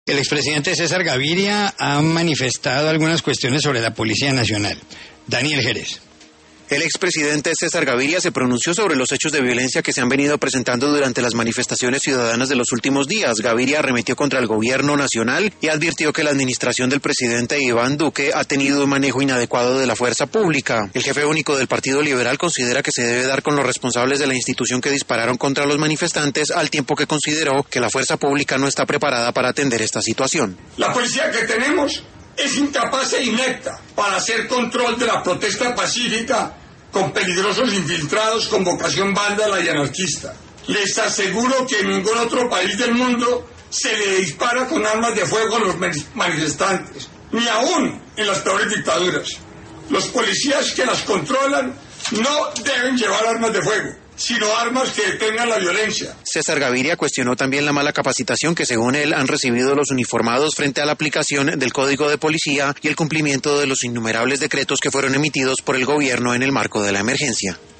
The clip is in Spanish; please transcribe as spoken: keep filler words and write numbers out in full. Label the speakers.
Speaker 1: El expresidente César Gaviria ha manifestado algunas cuestiones sobre la Policía Nacional. Daniel Jerez.
Speaker 2: El expresidente César Gaviria se pronunció sobre los hechos de violencia que se han venido presentando durante las manifestaciones ciudadanas de los últimos días. Gaviria arremetió contra el gobierno nacional y advirtió que la administración del presidente Iván Duque ha tenido un manejo inadecuado de la fuerza pública. El jefe único del Partido Liberal considera que se debe dar con los responsables de la institución que dispararon contra los manifestantes, al tiempo que consideró que la fuerza pública no está preparada para atender esta situación.
Speaker 3: La policía que tenemos es incapaz e inepta para hacer control de la protesta pacífica con peligrosos infiltrados con vocación vándala y anarquista. Les aseguro que en ningún otro país del mundo se le dispara con armas de fuego a los manifestantes, ni aún en las peores dictaduras. Los policías que las controlan no deben llevar armas de fuego, sino armas que detengan la violencia.
Speaker 2: César Gaviria cuestionó también la mala capacitación que, según él, han recibido los uniformados frente a la aplicación del Código de Policía y el cumplimiento de los innumerables decretos que fueron emitidos por el gobierno en el marco de la emergencia.